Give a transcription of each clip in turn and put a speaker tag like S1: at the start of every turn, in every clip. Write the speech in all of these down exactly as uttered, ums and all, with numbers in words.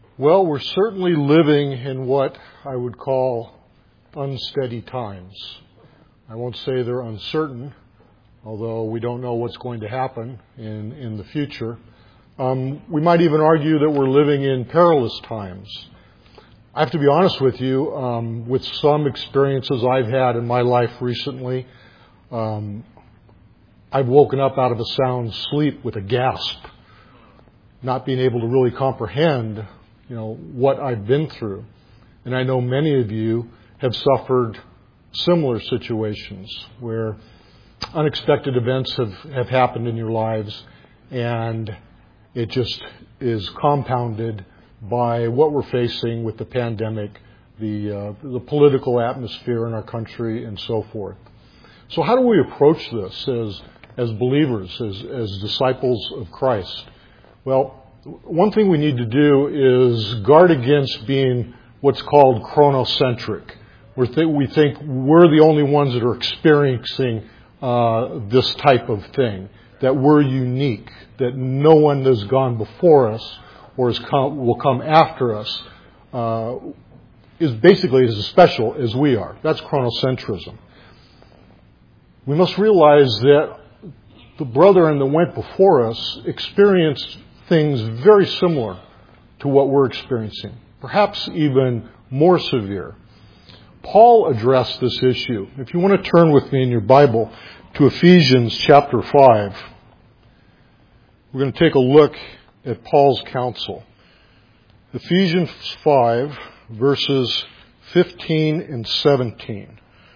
S1: Well, we're certainly living in what I would call unsteady times. I won't say they're uncertain, although we don't know what's going to happen in, in the future. Um, we might even argue that we're living in perilous times. I have to be honest with you, um, with some experiences I've had in my life recently, um, I've woken up out of a sound sleep with a gasp, not being able to really comprehend, you know, what I've been through. And I know many of you have suffered similar situations where unexpected events have, have happened in your lives, and it just is compounded by what we're facing with the pandemic, the uh, the political atmosphere in our country, and so forth. So how do we approach this as as believers, as, as disciples of Christ? Well, one thing we need to do is guard against being what's called chronocentric. We're th- we think we're the only ones that are experiencing uh, this type of thing, that we're unique, that no one has gone before us or is come, will come after us, uh, is basically as special as we are. That's chronocentrism. We must realize that the brethren that went before us experienced things very similar to what we're experiencing, perhaps even more severe. Paul addressed this issue. If you want to turn with me in your Bible to Ephesians chapter five, we're going to take a look at Paul's counsel. Ephesians five, verses fifteen and seventeen.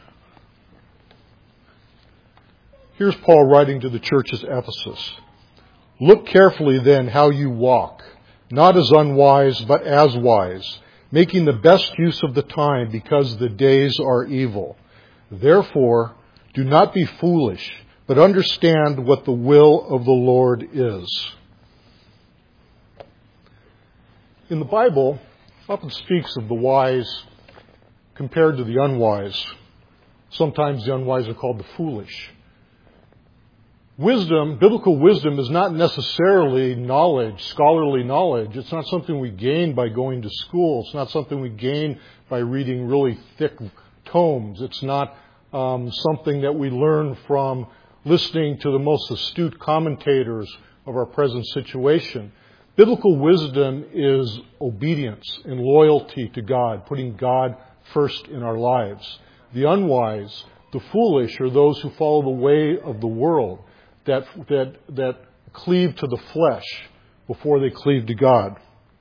S1: Here's Paul writing to the church at Ephesus. Look carefully then how you walk, not as unwise, but as wise, making the best use of the time because the days are evil. Therefore, do not be foolish, but understand what the will of the Lord is. In the Bible, it often speaks of the wise compared to the unwise. Sometimes the unwise are called the foolish. Wisdom, biblical wisdom, is not necessarily knowledge, scholarly knowledge. It's not something we gain by going to school. It's not something we gain by reading really thick tomes. It's not um, something that we learn from listening to the most astute commentators of our present situation. Biblical wisdom is obedience and loyalty to God, putting God first in our lives. The unwise, the foolish, are those who follow the way of the world, that that that cleave to the flesh before they cleave to God.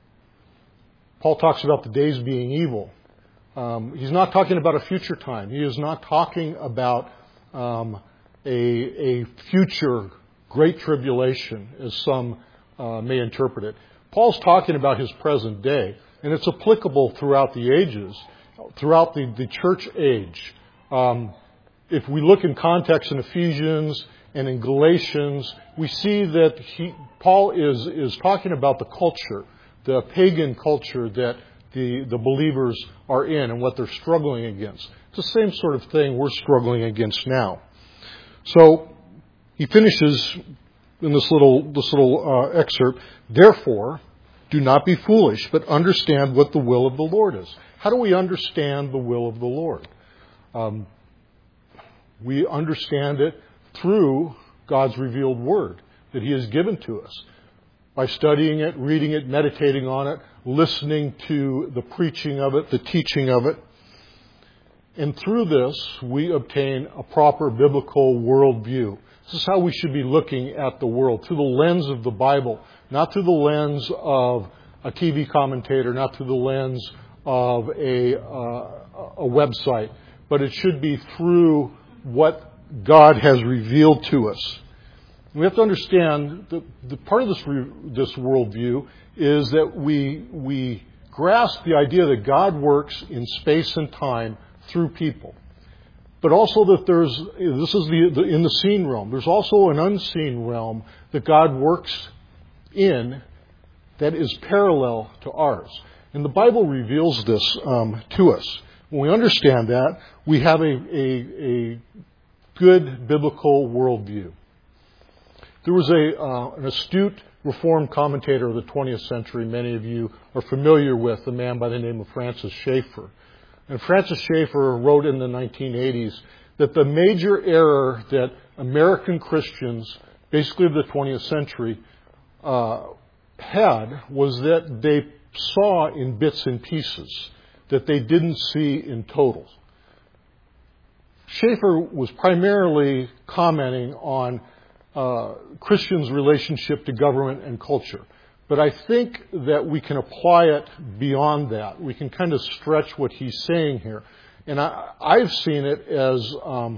S1: Paul talks about the days being evil. Um, he's not talking about a future time. He is not talking about um, a, a future great tribulation, as some uh, may interpret it. Paul's talking about his present day, and it's applicable throughout the ages, throughout the, the church age. Um, if we look in context in Ephesians and in Galatians, we see that he, Paul is, is talking about the culture, the pagan culture that the, the believers are in and what they're struggling against. It's the same sort of thing we're struggling against now. So he finishes in this little, this little uh, excerpt, therefore, do not be foolish, but understand what the will of the Lord is. How do we understand the will of the Lord? Um, we understand it through God's revealed word that He has given to us. By studying it, reading it, meditating on it, listening to the preaching of it, the teaching of it. And through this, we obtain a proper biblical worldview. This is how we should be looking at the world, through the lens of the Bible, not through the lens of a T V commentator, not through the lens of a, uh, a website, but it should be through what God has revealed to us. We have to understand that the part of this re, this worldview is that we we grasp the idea that God works in space and time through people, but also that there's this is the, the in the seen realm. There's also an unseen realm that God works in that is parallel to ours, and the Bible reveals this um, to us. When we understand that, we have a a, a good biblical worldview. There was a uh, an astute Reformed commentator of the twentieth century many of you are familiar with, a man by the name of Francis Schaeffer. And Francis Schaeffer wrote in the nineteen eighties that the major error that American Christians, basically of the twentieth century, uh, had was that they saw in bits and pieces, that they didn't see in totals. Schaeffer was primarily commenting on uh, Christians' relationship to government and culture. But I think that we can apply it beyond that. We can kind of stretch what he's saying here. And I, I've seen it as um,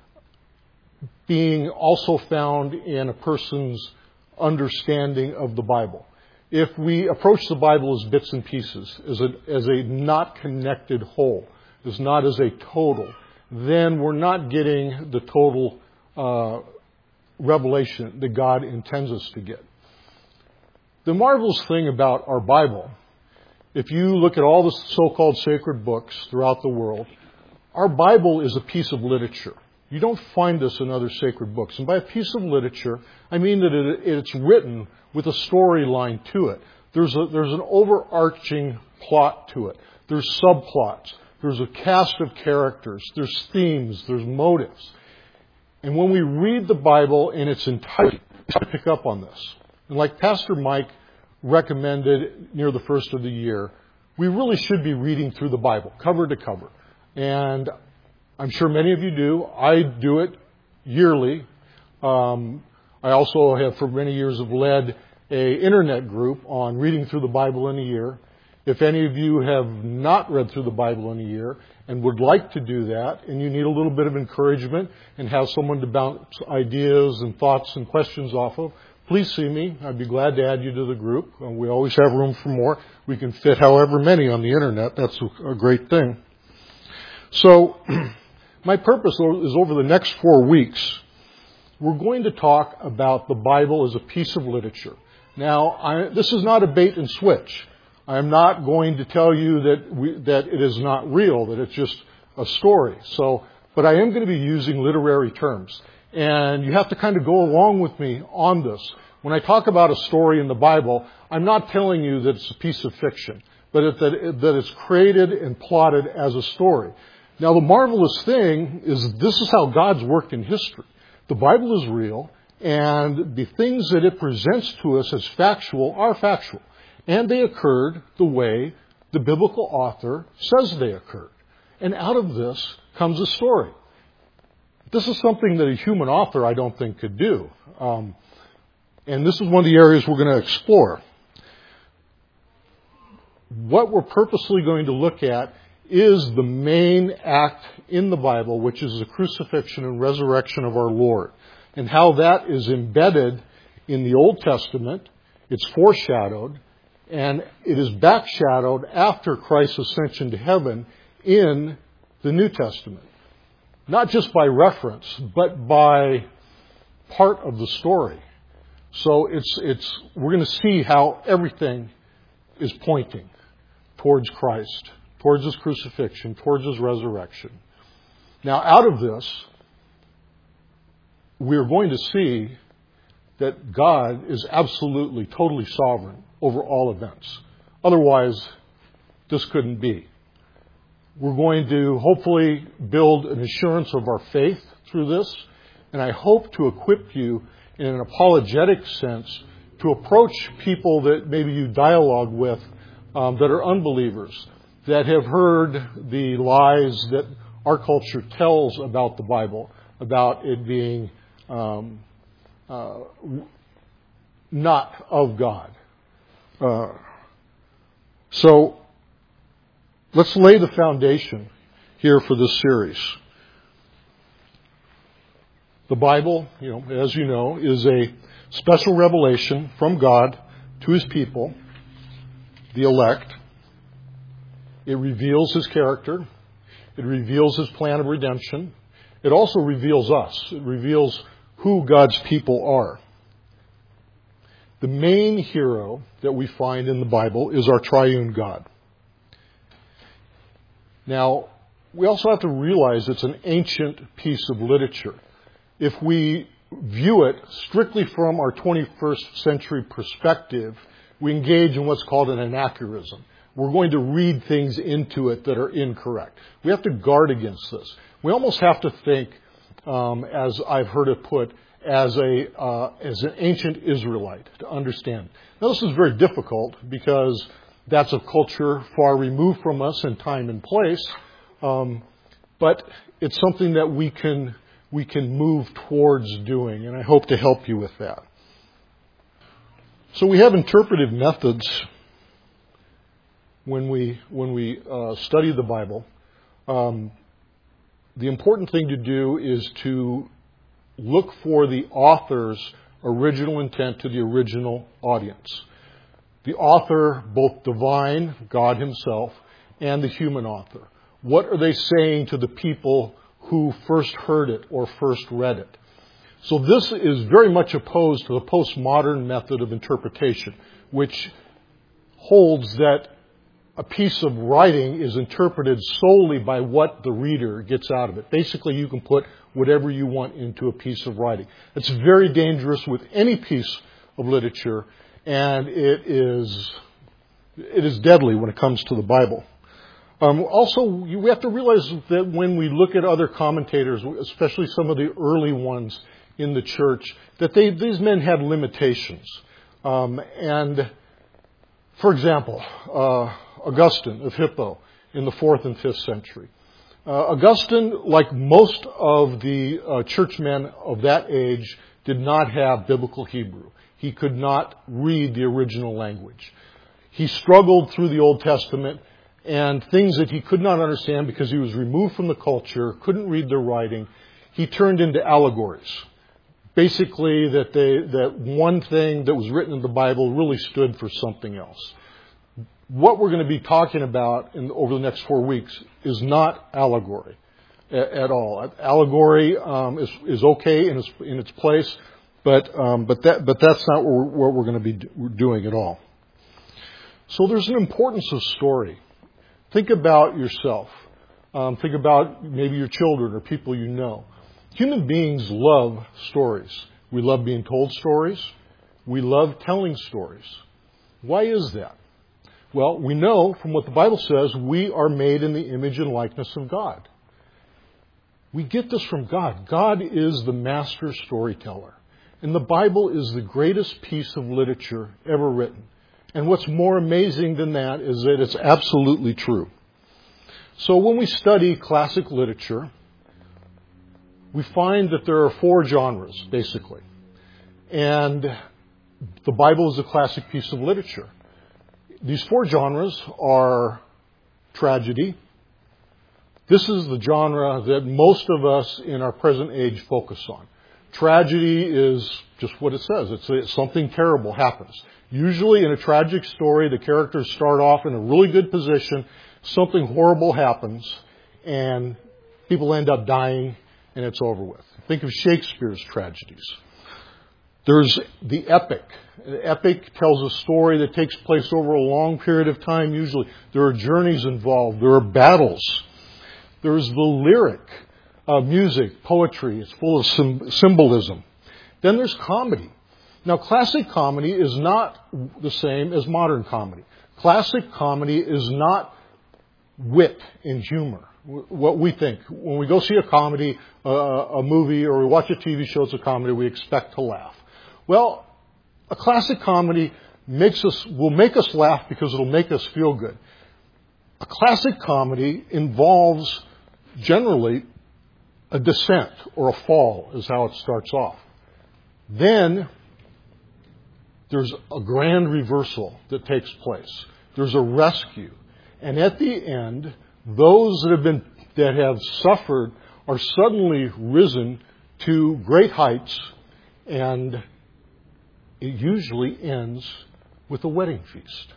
S1: being also found in a person's understanding of the Bible. If we approach the Bible as bits and pieces, as a, as a not connected whole, as not as a total, then we're not getting the total uh, revelation that God intends us to get. The marvelous thing about our Bible, if you look at all the so-called sacred books throughout the world, our Bible is a piece of literature. You don't find this in other sacred books. And by a piece of literature, I mean that it, it's written with a storyline to it. There's, a, there's an overarching plot to it. There's subplots. There's a cast of characters. There's themes. There's motives. And when we read the Bible in its entirety, we pick up on this. And like Pastor Mike recommended near the first of the year, we really should be reading through the Bible, cover to cover. And I'm sure many of you do. I do it yearly. Um, I also have for many years have led a internet group on reading through the Bible in a year. If any of you have not read through the Bible in a year and would like to do that, and you need a little bit of encouragement and have someone to bounce ideas and thoughts and questions off of, please see me. I'd be glad to add you to the group. We always have room for more. We can fit however many on the internet. That's a great thing. So my purpose is over the next four weeks, we're going to talk about the Bible as a piece of literature. Now, I, this is not a bait and switch. I am not going to tell you that we, that it is not real, that it's just a story. So, but I am going to be using literary terms. And you have to kind of go along with me on this. When I talk about a story in the Bible, I'm not telling you that it's a piece of fiction, but that, that it's created and plotted as a story. Now, the marvelous thing is this is how God's worked in history. The Bible is real, and the things that it presents to us as factual are factual. And they occurred the way the biblical author says they occurred. And out of this comes a story. This is something that a human author, I don't think, could do. Um, and this is one of the areas we're going to explore. What we're purposely going to look at is the main act in the Bible, which is the crucifixion and resurrection of our Lord, and how that is embedded in the Old Testament. It's foreshadowed, and it is backshadowed after Christ's ascension to heaven in the New Testament. Not just by reference, but by part of the story. So it's, it's, we're going to see how everything is pointing towards Christ, towards His crucifixion, towards His resurrection. Now, out of this, we're going to see that God is absolutely, totally sovereign over all events. Otherwise, this couldn't be. We're going to hopefully build an assurance of our faith through this, and I hope to equip you in an apologetic sense to approach people that maybe you dialogue with um, that are unbelievers, that have heard the lies that our culture tells about the Bible, about it being um, uh, not of God. Uh, so, let's lay the foundation here for this series. The Bible, you know, as you know, is a special revelation from God to His people, the elect. It reveals His character. It reveals His plan of redemption. It also reveals us. It reveals who God's people are. The main hero that we find in the Bible is our triune God. Now, we also have to realize it's an ancient piece of literature. If we view it strictly from our twenty-first century perspective, we engage in what's called an anachronism. We're going to read things into it that are incorrect. We have to guard against this. We almost have to think, um, as I've heard it put, as a uh, as an ancient Israelite to understand. Now, this is very difficult because that's a culture far removed from us in time and place, um, but it's something that we can we can move towards doing, and I hope to help you with that. So we have interpretive methods when we when we uh, study the Bible. Um, the important thing to do is to look for the author's original intent to the original audience. The author, both divine, God himself, and the human author. What are they saying to the people who first heard it or first read it? So this is very much opposed to the postmodern method of interpretation, which holds that a piece of writing is interpreted solely by what the reader gets out of it. Basically, you can put whatever you want into a piece of writing. It's very dangerous with any piece of literature, and it is it is deadly when it comes to the Bible. Um, also, we have to realize that when we look at other commentators, especially some of the early ones in the church, that they, these men had limitations. Um, and, for example, uh, Augustine of Hippo in the fourth and fifth century. Uh, Augustine, like most of the uh, churchmen of that age, did not have biblical Hebrew. He could not read the original language. He struggled through the Old Testament, and things that he could not understand because he was removed from the culture, couldn't read their writing, he turned into allegories. Basically, that they, that one thing that was written in the Bible really stood for something else. What we're going to be talking about in, over the next four weeks is not allegory at, at all. Allegory um, is, is okay in its, in its place, but um, but that but that's not what we're, what we're going to be do, doing at all. So there's an importance of story. Think about yourself. Um, think about maybe your children or people you know. Human beings love stories. We love being told stories. We love telling stories. Why is that? Well, we know from what the Bible says, we are made in the image and likeness of God. We get this from God. God is the master storyteller. And the Bible is the greatest piece of literature ever written. And what's more amazing than that is that it's absolutely true. So when we study classic literature, we find that there are four genres, basically. And the Bible is a classic piece of literature. These four genres are tragedy. This is the genre that most of us in our present age focus on. Tragedy is just what it says. It's, it's something terrible happens. Usually in a tragic story, the characters start off in a really good position. Something horrible happens, and people end up dying, and it's over with. Think of Shakespeare's tragedies. There's the epic. The epic tells a story that takes place over a long period of time, usually. There are journeys involved. There are battles. There's the lyric, uh, music, poetry. It's full of sim- symbolism. Then there's comedy. Now, classic comedy is not the same as modern comedy. Classic comedy is not wit and humor. What we think. When we go see a comedy, uh, a movie, or we watch a T V show that's a comedy, we expect to laugh. Well, a classic comedy makes us will make us laugh because it'll make us feel good. A classic comedy involves generally a descent or a fall is how it starts off. Then there's a grand reversal that takes place. There's a rescue. And at the end, those that have been that have suffered are suddenly risen to great heights, and it usually ends with a wedding feast.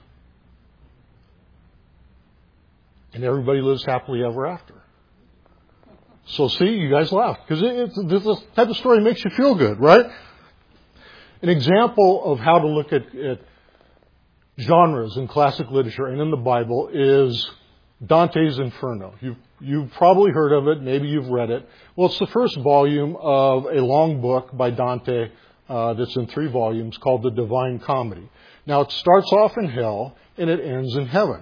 S1: And everybody lives happily ever after. So see, you guys laugh, because it, it, this type of story makes you feel good, right? An example of how to look at, at genres in classic literature and in the Bible is Dante's Inferno. You've You've probably heard of it. Maybe you've read it. Well, it's the first volume of a long book by Dante uh, that's in three volumes called The Divine Comedy. Now, it starts off in hell and it ends in heaven.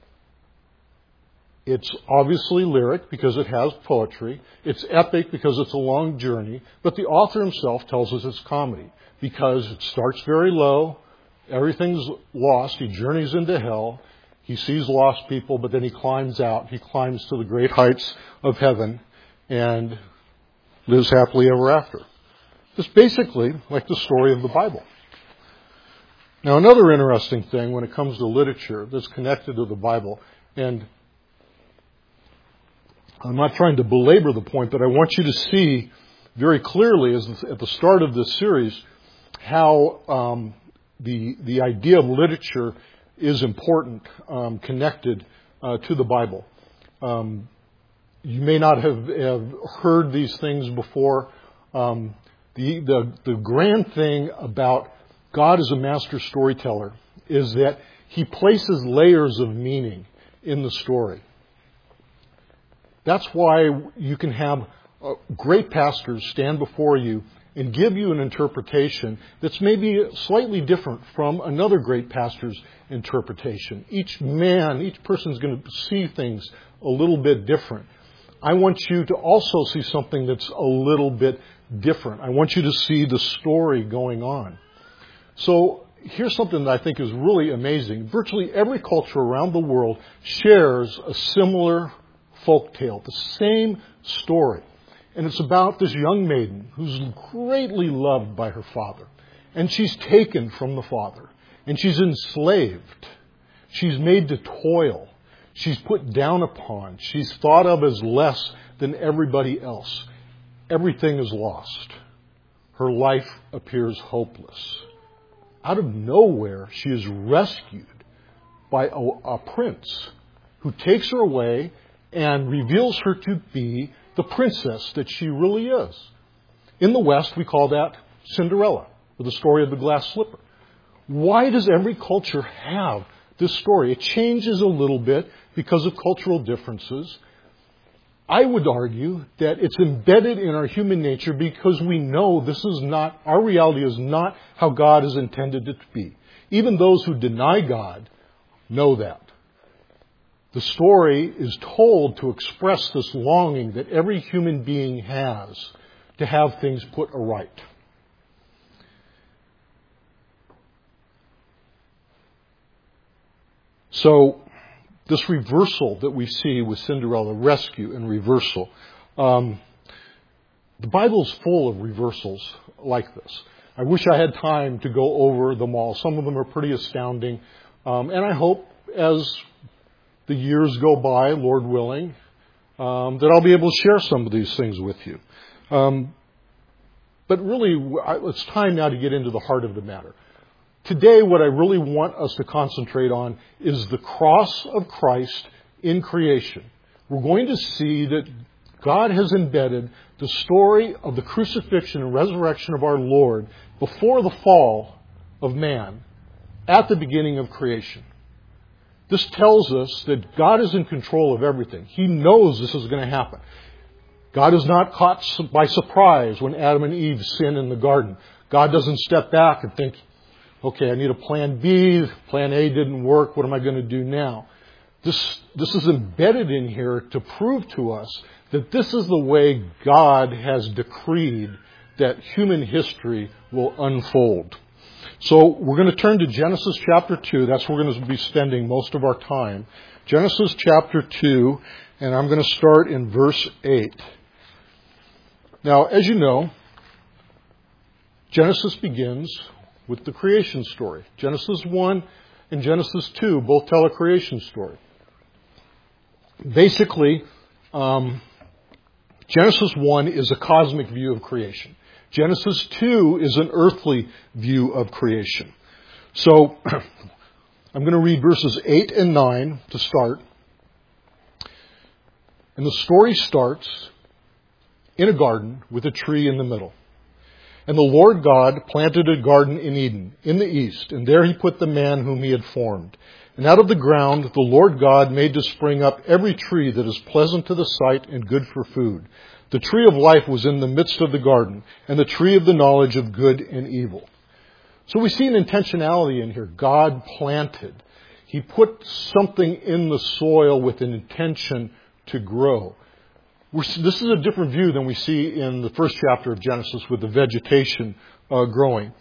S1: It's obviously lyric because it has poetry. It's epic because it's a long journey. But the author himself tells us it's comedy because it starts very low. Everything's lost. He journeys into hell. He sees lost people, but then he climbs out. He climbs to the great heights of heaven and lives happily ever after. It's basically like the story of the Bible. Now, another interesting thing when it comes to literature that's connected to the Bible, and I'm not trying to belabor the point, but I want you to see very clearly as at the start of this series how um, the the idea of literature is important, um, connected uh, to the Bible. Um, you may not have, have heard these things before. Um, the, the the grand thing about God as a master storyteller is that He places layers of meaning in the story. That's why you can have uh, great pastors stand before you and give you an interpretation that's maybe slightly different from another great pastor's interpretation. Each man, each person is going to see things a little bit different. I want you to also see something that's a little bit different. I want you to see the story going on. So here's something that I think is really amazing. Virtually every culture around the world shares a similar folk tale, the same story. And it's about this young maiden who's greatly loved by her father. And she's taken from the father. And she's enslaved. She's made to toil. She's put down upon. She's thought of as less than everybody else. Everything is lost. Her life appears hopeless. Out of nowhere, she is rescued by a, a prince who takes her away and reveals her to be the princess that she really is. In the West, we call that Cinderella, or the story of the glass slipper. Why does every culture have this story? It changes a little bit because of cultural differences. I would argue that it's embedded in our human nature because we know this is not, our reality is not how God has intended it to be. Even those who deny God know that. The story is told to express this longing that every human being has to have things put aright. So, this reversal that we see with Cinderella, rescue and reversal, um, the Bible is full of reversals like this. I wish I had time to go over them all. Some of them are pretty astounding. Um, and I hope as the years go by, Lord willing, um, that I'll be able to share some of these things with you. Um, but really, it's time now to get into the heart of the matter. Today, what I really want us to concentrate on is the cross of Christ in creation. We're going to see that God has embedded the story of the crucifixion and resurrection of our Lord before the fall of man at the beginning of creation. This tells us that God is in control of everything. He knows this is going to happen. God is not caught by surprise when Adam and Eve sin in the garden. God doesn't step back and think, okay, I need a plan B. Plan A didn't work. What am I going to do now? This, this is embedded in here to prove to us that this is the way God has decreed that human history will unfold. So we're going to turn to Genesis chapter two. That's where we're going to be spending most of our time. Genesis chapter two, and I'm going to start in verse eight. Now, as you know, Genesis begins with the creation story. Genesis one and Genesis two both tell a creation story. Basically, um, Genesis one is a cosmic view of creation. Genesis two is an earthly view of creation. So, I'm going to read verses eight and nine to start. And the story starts in a garden with a tree in the middle. And the Lord God planted a garden in Eden, in the east, and there he put the man whom he had formed. And out of the ground the Lord God made to spring up every tree that is pleasant to the sight and good for food. The tree of life was in the midst of the garden, and the tree of the knowledge of good and evil. So we see an intentionality in here. God planted. He put something in the soil with an intention to grow. We're, this is a different view than we see in the first chapter of Genesis with the vegetation uh, growing.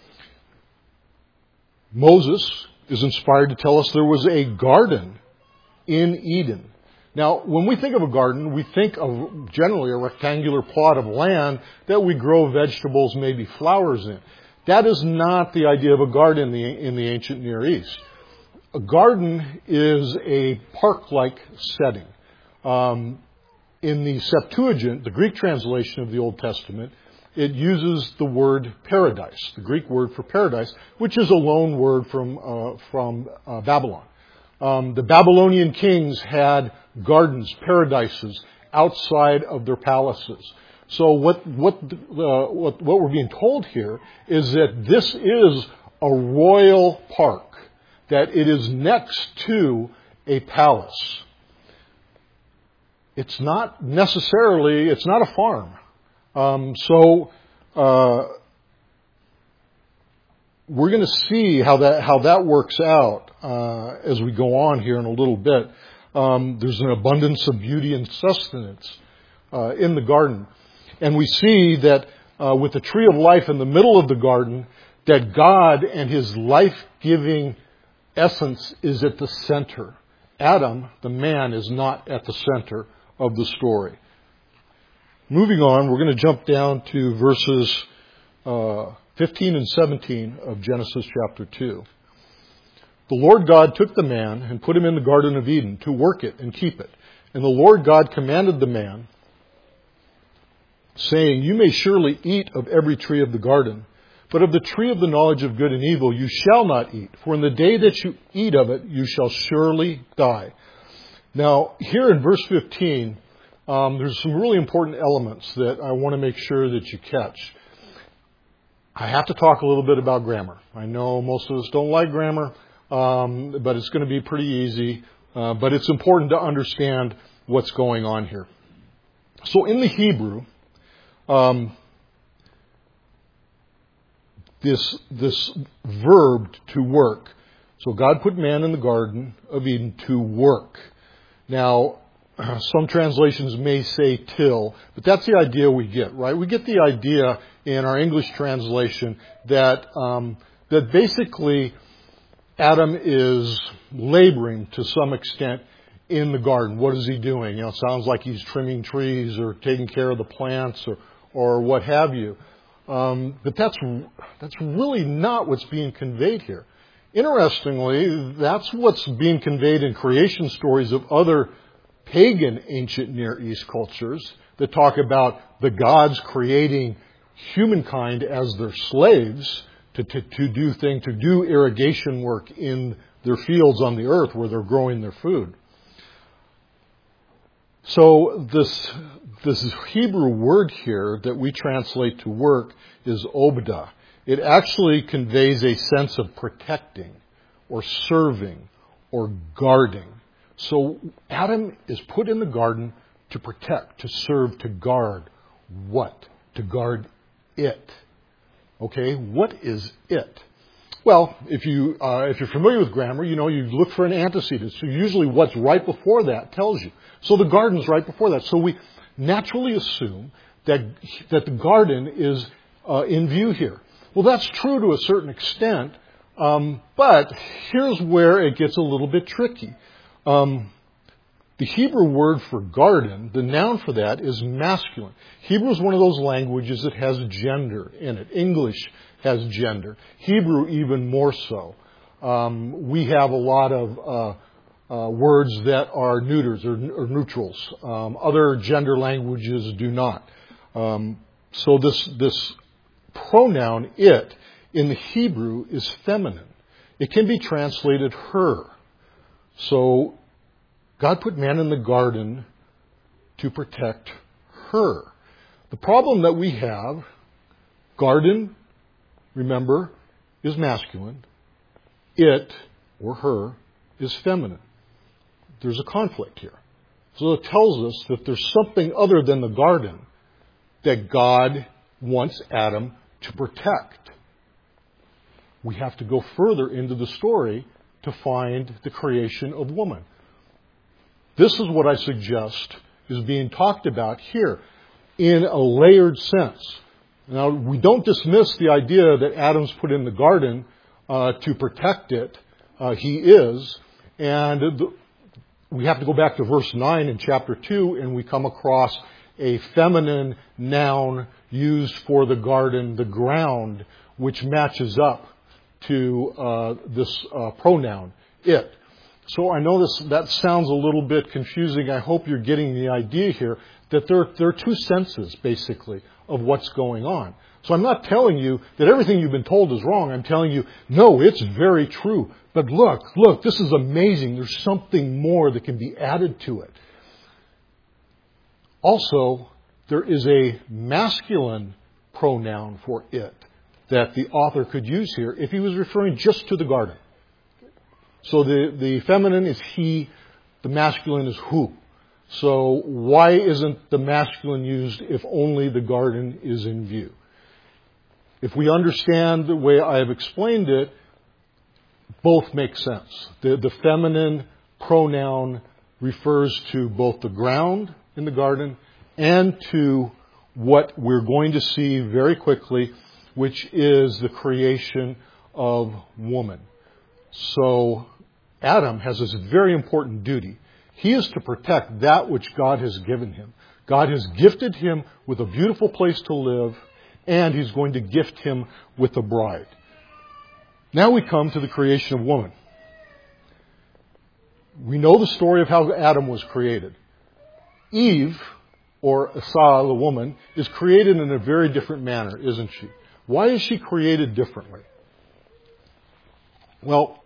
S1: Moses is inspired to tell us there was a garden in Eden. Now, when we think of a garden, we think of generally a rectangular plot of land that we grow vegetables, maybe flowers in. That is not the idea of a garden in the, in the ancient Near East. A garden is a park-like setting. Um, In the Septuagint, the Greek translation of the Old Testament, it uses the word paradise, the Greek word for paradise, which is a loan word from uh, from uh, Babylon. Um, the Babylonian kings had gardens, paradises, outside of their palaces. So what what uh, what, what we're being told here is that this is a royal park, that it is next to a palace. It's not necessarily, it's not a farm. Um, so uh, we're going to see how that how that works out uh, as we go on here in a little bit. Um, there's an abundance of beauty and sustenance uh, in the garden. And we see that uh, with the tree of life in the middle of the garden, that God and his life-giving essence is at the center. Adam, the man, is not at the center of the story. Moving on, we're going to jump down to verses uh, fifteen and seventeen of Genesis chapter two. The Lord God took the man and put him in the Garden of Eden to work it and keep it. And the Lord God commanded the man, saying, "You may surely eat of every tree of the garden, but of the tree of the knowledge of good and evil you shall not eat, for in the day that you eat of it you shall surely die." Now, here in verse fifteen, um, there's some really important elements that I want to make sure that you catch. I have to talk a little bit about grammar. I know most of us don't like grammar, um, but it's going to be pretty easy. Uh, but it's important to understand what's going on here. So in the Hebrew, um, this this verb to work. So God put man in the Garden of Eden to work. Now, some translations may say till, but that's the idea we get, right? We get the idea in our English translation that um, that basically Adam is laboring to some extent in the garden. What is he doing? You know, it sounds like he's trimming trees or taking care of the plants or or what have you. Um, but that's that's really not what's being conveyed here. Interestingly, that's what's being conveyed in creation stories of other pagan ancient Near East cultures that talk about the gods creating humankind as their slaves to, to, to do things, to do irrigation work in their fields on the earth where they're growing their food. So this, this Hebrew word here that we translate to work is obdah. It actually conveys a sense of protecting or serving or guarding. So Adam is put in the garden to protect, to serve, to guard. What? To guard it. Okay, what is it? Well, if you uh, if you're familiar with grammar, you know you look for an antecedent. So usually what's right before that tells you. So the garden's right before that. So we naturally assume that that the garden is uh, in view here. Well, that's true to a certain extent, um, but here's where it gets a little bit tricky. Um, the Hebrew word for garden, the noun for that, is masculine. Hebrew is one of those languages that has gender in it. English has gender. Hebrew even more so. Um, we have a lot of uh, uh, words that are neuters or, or neutrals. Um, other gender languages do not. Um, so this this pronoun it in the Hebrew is feminine. It can be translated her. So God put man in the garden to protect her. The problem that we have Garden, remember, is masculine. It, or her, is feminine. There's a conflict here. So it tells us that there's something other than the garden that God wants Adam to protect. We have to go further into the story to find the creation of woman. This is what I suggest is being talked about here in a layered sense. Now, we don't dismiss the idea that Adam's put in the garden uh, to protect it. Uh, he is. And the, we have to go back to verse nine in chapter two, and we come across a feminine noun used for the garden, the ground, which matches up to uh, this uh, pronoun, it. So I know this that sounds a little bit confusing. I hope you're getting the idea here that there, there are two senses, basically, of what's going on. So I'm not telling you that everything you've been told is wrong. I'm telling you, no, it's very true. But look, look, this is amazing. There's something more that can be added to it. Also, there is a masculine pronoun for it that the author could use here if he was referring just to the garden. So the, the feminine is he, the masculine is who. So why isn't the masculine used if only the garden is in view? If we understand the way I have explained it, both make sense. The, the feminine pronoun refers to both the ground in the garden and to what we're going to see very quickly, which is the creation of woman. So Adam has this very important duty. He is to protect that which God has given him. God has gifted him with a beautiful place to live, and he's going to gift him with a bride. Now we come to the creation of woman. We know the story of how Adam was created. Eve, or Asa, the woman, is created in a very different manner, isn't she? Why is she created differently? Well,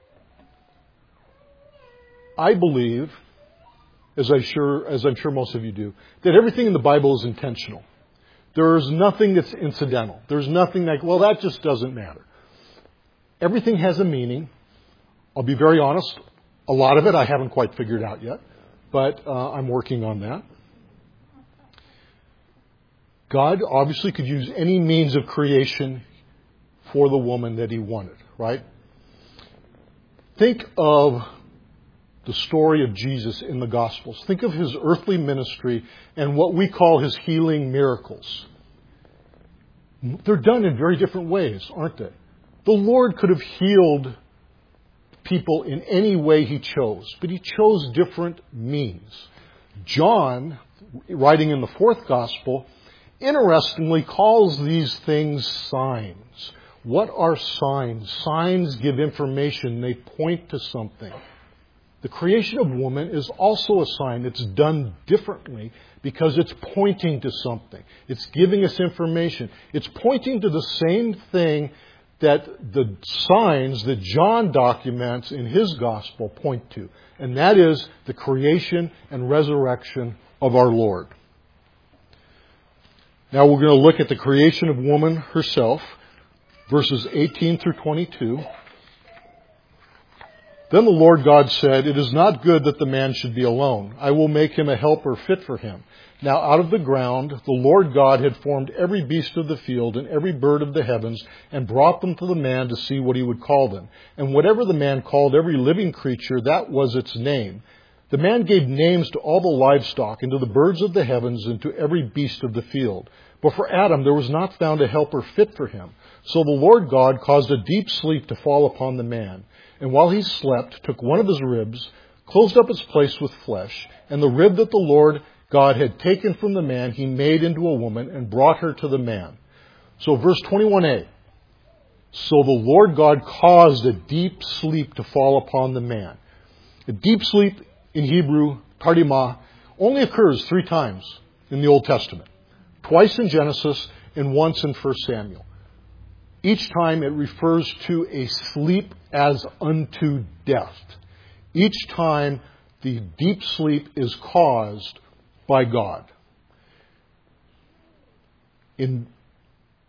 S1: I believe, as I sure as I'm sure most of you do, that everything in the Bible is intentional. There is nothing that's incidental. There's nothing like, well, that just doesn't matter. Everything has a meaning. I'll be very honest, a lot of it I haven't quite figured out yet, but uh, I'm working on that. God obviously could use any means of creation for the woman that he wanted, right? Think of the story of Jesus in the Gospels. Think of his earthly ministry and what we call his healing miracles. They're done in very different ways, aren't they? The Lord could have healed people in any way he chose, but he chose different means. John, writing in the fourth Gospel, interestingly calls these things signs. What are signs? Signs give information. They point to something. The creation of woman is also a sign. It's done differently because it's pointing to something. It's giving us information. It's pointing to the same thing that the signs that John documents in his gospel point to. And that is the creation and resurrection of our Lord. Now we're going to look at the creation of woman herself, verses eighteen through twenty-two. Then the Lord God said, "It is not good that the man should be alone. I will make him a helper fit for him." Now out of the ground the Lord God had formed every beast of the field and every bird of the heavens and brought them to the man to see what he would call them. And whatever the man called every living creature, that was its name. The man gave names to all the livestock and to the birds of the heavens and to every beast of the field. But for Adam there was not found a helper fit for him. So the Lord God caused a deep sleep to fall upon the man. And while he slept, took one of his ribs, closed up its place with flesh, and the rib that the Lord God had taken from the man, he made into a woman and brought her to the man. So verse twenty-one a. So the Lord God caused a deep sleep to fall upon the man. A deep sleep in Hebrew, tardimah, only occurs three times in the Old Testament. Twice in Genesis and once in First Samuel. Each time it refers to a sleep as unto death. Each time the deep sleep is caused by God. In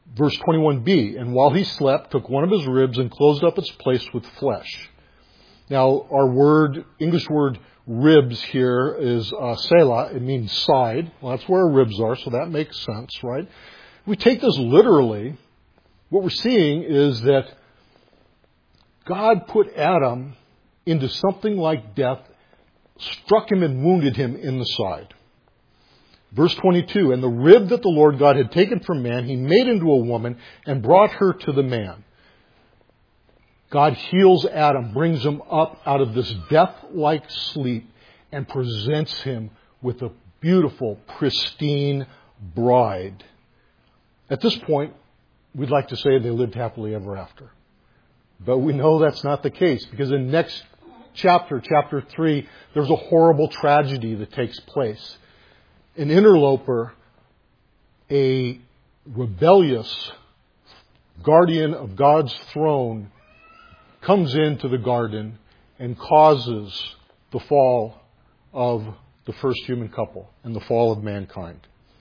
S1: Verse twenty-one b, and while he slept, took one of his ribs and closed up its place with flesh. Now, our word, English word ribs here is uh, selah. It means side. Well, that's where our ribs are, so that makes sense, right? If we take this literally, what we're seeing is that God put Adam into something like death, struck him and wounded him in the side. Verse twenty-two, and the rib that the Lord God had taken from man, he made into a woman and brought her to the man. God heals Adam, brings him up out of this death-like sleep, and presents him with a beautiful, pristine bride. At this point, we'd like to say they lived happily ever after. But we know that's not the case, because in next chapter, chapter three, there's a horrible tragedy that takes place. An interloper, a rebellious guardian of God's throne, comes into the garden and causes the fall of the first human couple and the fall of mankind.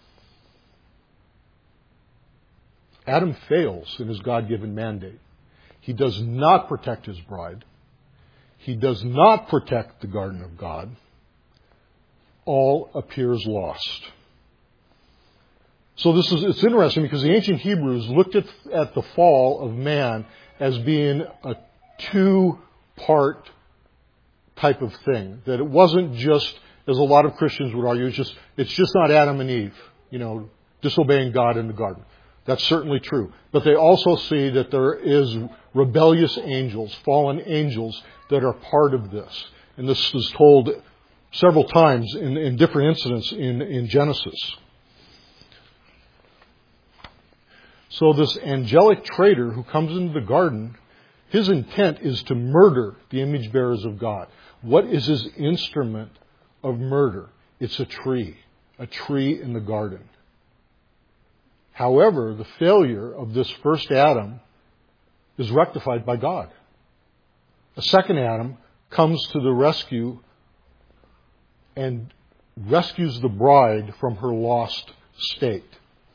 S1: Adam fails in his God-given mandate. He does not protect his bride. He does not protect the garden of God. All appears lost. So this is, it's interesting because the ancient Hebrews looked at, at the fall of man as being a two-part type of thing. That it wasn't just, as a lot of Christians would argue, it's just, it's just not Adam and Eve, you know, disobeying God in the garden. That's certainly true. But they also see that there is rebellious angels, fallen angels, that are part of this. And this is told several times in, in different incidents in, in Genesis. So this angelic traitor who comes into the garden, his intent is to murder the image bearers of God. What is his instrument of murder? It's a tree, a tree in the garden. However, the failure of this first Adam is rectified by God. A second Adam comes to the rescue and rescues the bride from her lost state.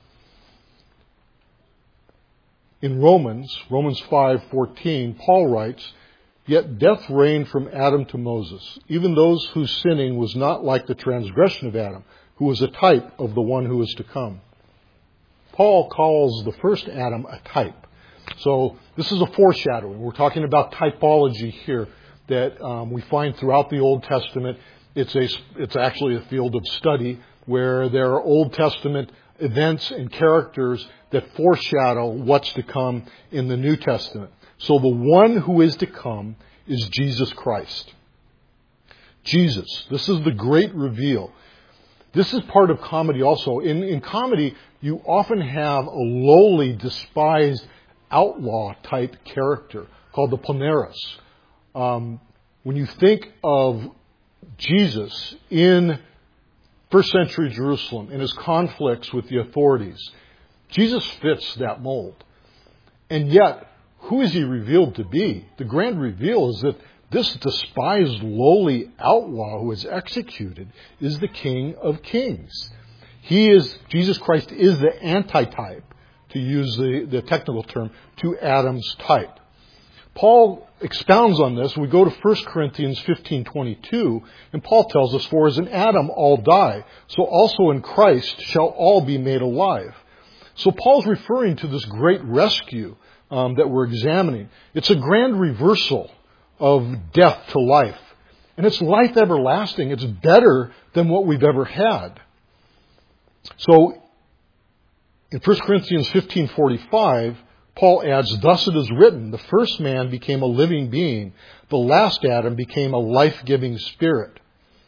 S1: In Romans, Romans five fourteen, Paul writes, "Yet death reigned from Adam to Moses, even those whose sinning was not like the transgression of Adam, who was a type of the one who is to come." Paul calls the first Adam a type. So this is a foreshadowing. We're talking about typology here that um, we find throughout the Old Testament. It's a, it's actually a field of study where there are Old Testament events and characters that foreshadow what's to come in the New Testament. So the one who is to come is Jesus Christ. Jesus. This is the great reveal. This is part of comedy also. In, in comedy, you often have a lowly, despised, outlaw-type character called the Poneros. Um, when you think of Jesus in first century Jerusalem and his conflicts with the authorities, Jesus fits that mold. And yet, who is he revealed to be? The grand reveal is that this despised, lowly outlaw who is executed is the King of Kings. He is, Jesus Christ is the antitype, to use the, the technical term, to Adam's type. Paul expounds on this. We go to First Corinthians fifteen twenty-two, and Paul tells us, "For as in Adam all die, so also in Christ shall all be made alive." So Paul's referring to this great rescue um, that we're examining. It's a grand reversal of death to life. And it's life everlasting. It's better than what we've ever had. So in First Corinthians fifteen forty-five, Paul adds, "Thus it is written, the first man became a living being. The last Adam became a life-giving spirit."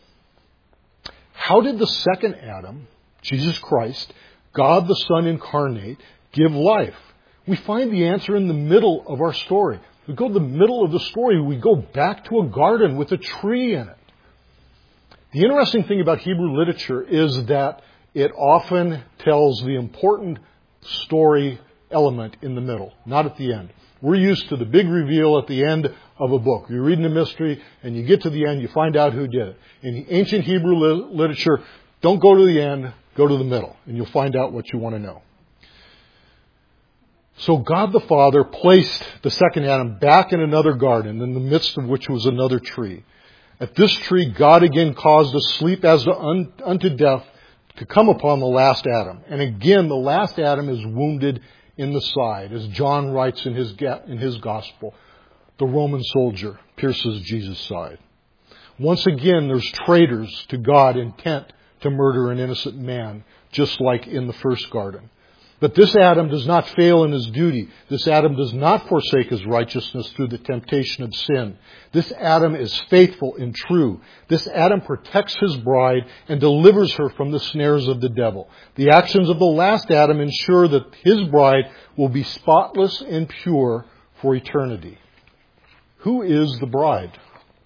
S1: How did the second Adam, Jesus Christ, God the Son incarnate, give life? We find the answer in the middle of our story. We go to the middle of the story, we go back to a garden with a tree in it. The interesting thing about Hebrew literature is that it often tells the important story element in the middle, not at the end. We're used to the big reveal at the end of a book. You're reading a mystery and you get to the end, you find out who did it. In the ancient Hebrew li- literature, don't go to the end, go to the middle, and you'll find out what you want to know. So God the Father placed the second Adam back in another garden, in the midst of which was another tree. At this tree, God again caused a sleep as to un, unto death to come upon the last Adam. And again, the last Adam is wounded in the side, as John writes in his, in his gospel. The Roman soldier pierces Jesus' side. Once again, there's traitors to God intent to murder an innocent man, just like in the first garden. But this Adam does not fail in his duty. This Adam does not forsake his righteousness through the temptation of sin. This Adam is faithful and true. This Adam protects his bride and delivers her from the snares of the devil. The actions of the last Adam ensure that his bride will be spotless and pure for eternity. Who is the bride?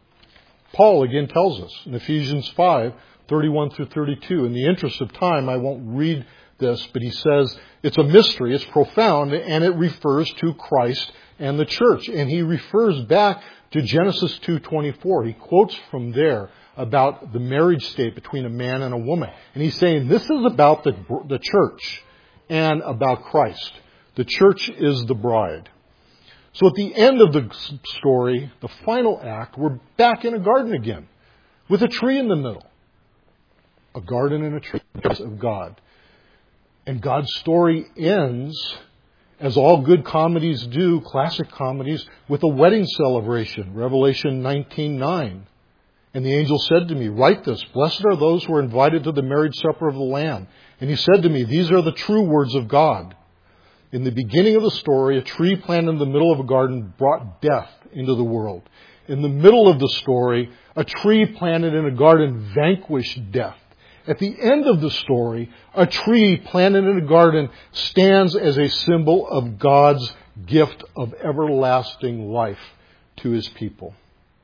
S1: Paul again tells us in Ephesians five, thirty-one through thirty-two. In the interest of time, I won't read this, but he says it's a mystery, it's profound, and it refers to Christ and the church. And he refers back to Genesis two twenty-four. He quotes from there about the marriage state between a man and a woman. And he's saying this is about the, the church and about Christ. The church is the bride. So at the end of the story, the final act, we're back in a garden again with a tree in the middle. A garden and a tree of God. And God's story ends, as all good comedies do, classic comedies, with a wedding celebration. Revelation nineteen nine. And the angel said to me, write this, blessed are those who are invited to the marriage supper of the Lamb. And he said to me, these are the true words of God. In the beginning of the story, a tree planted in the middle of a garden brought death into the world. In the middle of the story, a tree planted in a garden vanquished death. At the end of the story, a tree planted in a garden stands as a symbol of God's gift of everlasting life to His people.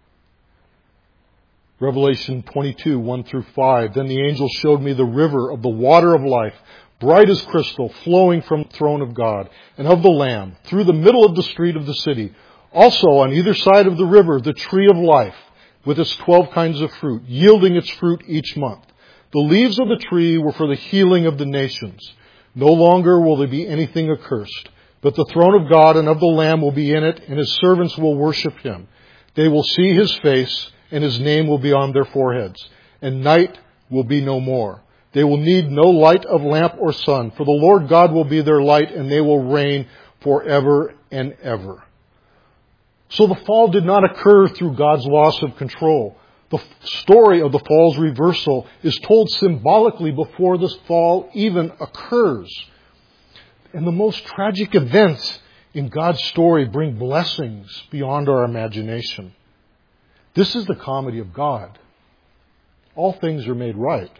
S1: Revelation twenty-two, one through five. Then the angel showed me the river of the water of life, bright as crystal, flowing from the throne of God and of the Lamb, through the middle of the street of the city. Also on either side of the river, the tree of life, with its twelve kinds of fruit, yielding its fruit each month. The leaves of the tree were for the healing of the nations. No longer will there be anything accursed, but the throne of God and of the Lamb will be in it, and His servants will worship Him. They will see His face, and His name will be on their foreheads, and night will be no more. They will need no light of lamp or sun, for the Lord God will be their light, and they will reign forever and ever. So the fall did not occur through God's loss of control. The story of the fall's reversal is told symbolically before this fall even occurs. And the most tragic events in God's story bring blessings beyond our imagination. This is the comedy of God. All things are made right.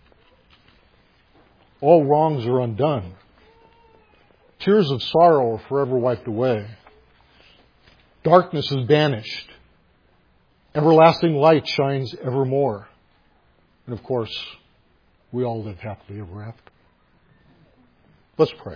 S1: All wrongs are undone. Tears of sorrow are forever wiped away. Darkness is banished. Everlasting light shines evermore. And of course, we all live happily ever after. Let's pray.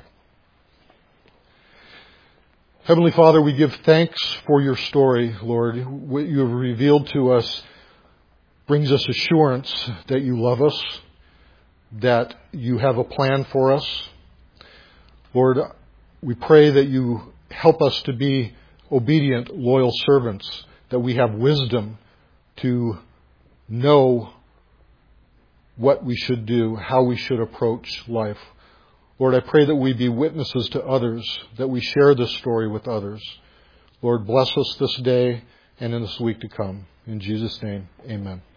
S1: Heavenly Father, we give thanks for your story, Lord. What you have revealed to us brings us assurance that you love us, that you have a plan for us. Lord, we pray that you help us to be obedient, loyal servants, that we have wisdom to know what we should do, how we should approach life. Lord, I pray that we be witnesses to others, that we share this story with others. Lord, bless us this day and in this week to come. In Jesus' name, amen.